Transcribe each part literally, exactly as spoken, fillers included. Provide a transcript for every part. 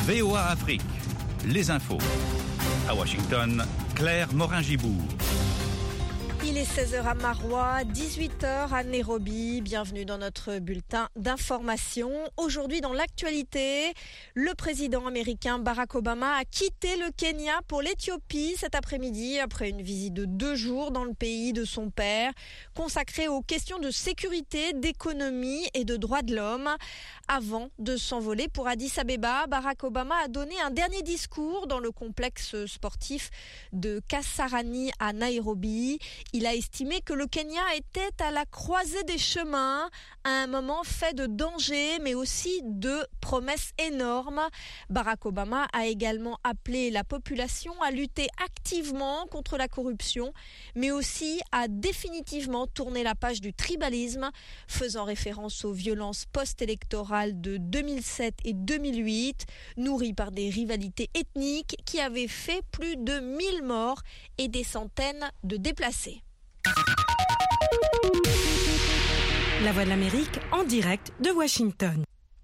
V O A Afrique, les infos. À Washington, Claire Morin-Gibourg. Il est seize heures à Maroua, dix-huit heures à Nairobi. Bienvenue dans notre bulletin d'information. Aujourd'hui dans l'actualité, le président américain Barack Obama a quitté le Kenya pour l'Éthiopie cet après-midi après une visite de deux jours dans le pays de son père, consacrée aux questions de sécurité, d'économie et de droits de l'homme. Avant de s'envoler pour Addis Abeba, Barack Obama a donné un dernier discours dans le complexe sportif de Kasarani à Nairobi. Il a estimé que le Kenya était à la croisée des chemins, à un moment fait de dangers, mais aussi de promesses énormes. Barack Obama a également appelé la population à lutter activement contre la corruption, mais aussi à définitivement tourner la page du tribalisme, faisant référence aux violences post-électorales de deux mille sept et deux mille huit, nourries par des rivalités ethniques qui avaient fait plus de mille morts et des centaines de déplacés. La Voix de l'Amérique en direct de Washington.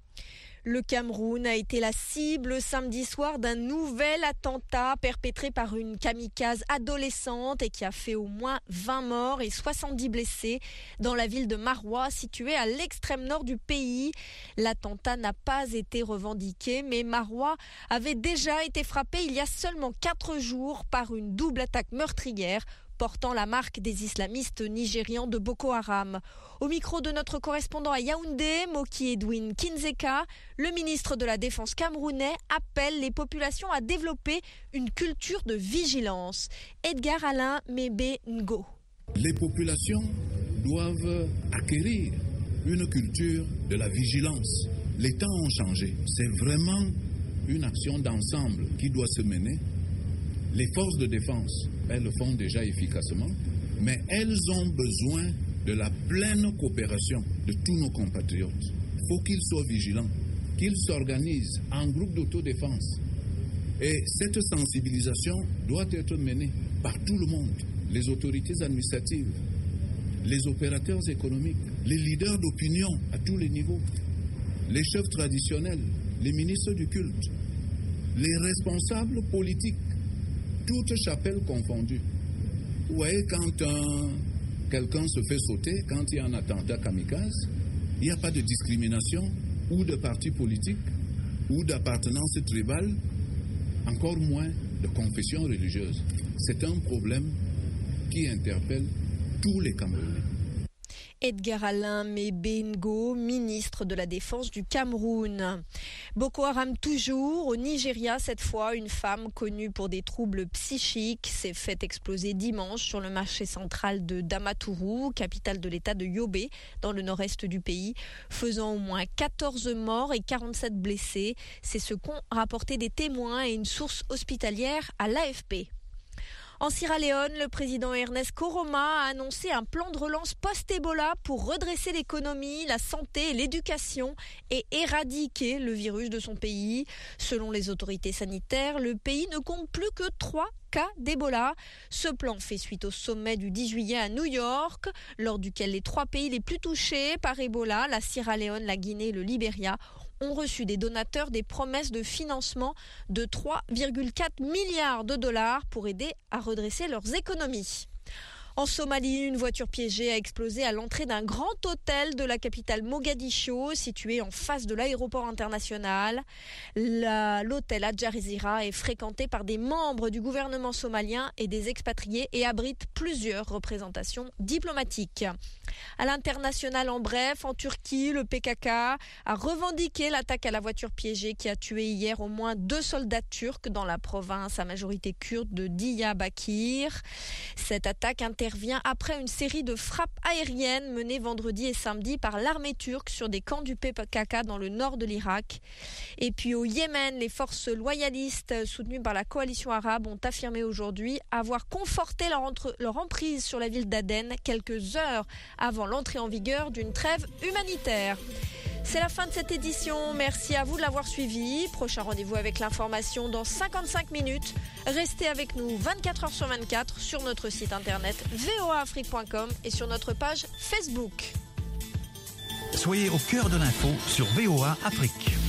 Le Cameroun a été la cible samedi soir d'un nouvel attentat perpétré par une kamikaze adolescente et qui a fait au moins vingt morts et soixante-dix blessés dans la ville de Maroua, située à l'extrême nord du pays. L'attentat n'a pas été revendiqué, mais Maroua avait déjà été frappé il y a seulement quatre jours par une double attaque meurtrière portant la marque des islamistes nigérians de Boko Haram. Au micro de notre correspondant à Yaoundé, Moki Edwin Kinzeka, le ministre de la Défense camerounais appelle les populations à développer une culture de vigilance. Edgar Alain Mebe Ngo. Les populations doivent acquérir une culture de la vigilance. Les temps ont changé. C'est vraiment une action d'ensemble qui doit se mener. Les forces de défense, elles le font déjà efficacement, mais elles ont besoin de la pleine coopération de tous nos compatriotes. Il faut qu'ils soient vigilants, qu'ils s'organisent en groupe d'autodéfense. Et cette sensibilisation doit être menée par tout le monde, les autorités administratives, les opérateurs économiques, les leaders d'opinion à tous les niveaux, les chefs traditionnels, les ministres du culte, les responsables politiques, toutes chapelles confondues. Vous voyez, quand un, quelqu'un se fait sauter, quand il y a un attentat kamikaze, il n'y a pas de discrimination ou de parti politique ou d'appartenance tribale, encore moins de confession religieuse. C'est un problème qui interpelle tous les Camerounais. Edgar Alain Mebe Ngo, ministre de la Défense du Cameroun. Boko Haram toujours. Au Nigeria, cette fois, une femme connue pour des troubles psychiques s'est fait exploser dimanche sur le marché central de Damaturu, capitale de l'état de Yobe, dans le nord-est du pays, faisant au moins quatorze morts et quarante-sept blessés. C'est ce qu'ont rapporté des témoins et une source hospitalière à l'A F P. En Sierra Leone, le président Ernest Koroma a annoncé un plan de relance post-Ebola pour redresser l'économie, la santé et l'éducation et éradiquer le virus de son pays. Selon les autorités sanitaires, le pays ne compte plus que trois cas d'Ebola. Ce plan fait suite au sommet du dix juillet à New York, lors duquel les trois pays les plus touchés par Ebola, la Sierra Leone, la Guinée et le Libéria, ont reçu des donateurs des promesses de financement de trois virgule quatre milliards de dollars pour aider à redresser leurs économies. En Somalie, une voiture piégée a explosé à l'entrée d'un grand hôtel de la capitale Mogadiscio, situé en face de l'aéroport international. La, l'hôtel Al Jazeera est fréquenté par des membres du gouvernement somalien et des expatriés et abrite plusieurs représentations diplomatiques. À l'international, en bref, en Turquie, le P K K a revendiqué l'attaque à la voiture piégée qui a tué hier au moins deux soldats turcs dans la province à majorité kurde de Diyarbakir. Cette attaque intervient après une série de frappes aériennes menées vendredi et samedi par l'armée turque sur des camps du P K K dans le nord de l'Irak. Et puis au Yémen, les forces loyalistes soutenues par la coalition arabe ont affirmé aujourd'hui avoir conforté leur, entre, leur emprise sur la ville d'Aden quelques heures avant l'entrée en vigueur d'une trêve humanitaire. C'est la fin de cette édition. Merci à vous de l'avoir suivi. Prochain rendez-vous avec l'information dans cinquante-cinq minutes. Restez avec nous vingt-quatre heures sur vingt-quatre sur notre site internet v o a afrique point com et sur notre page Facebook. Soyez au cœur de l'info sur V O A Afrique.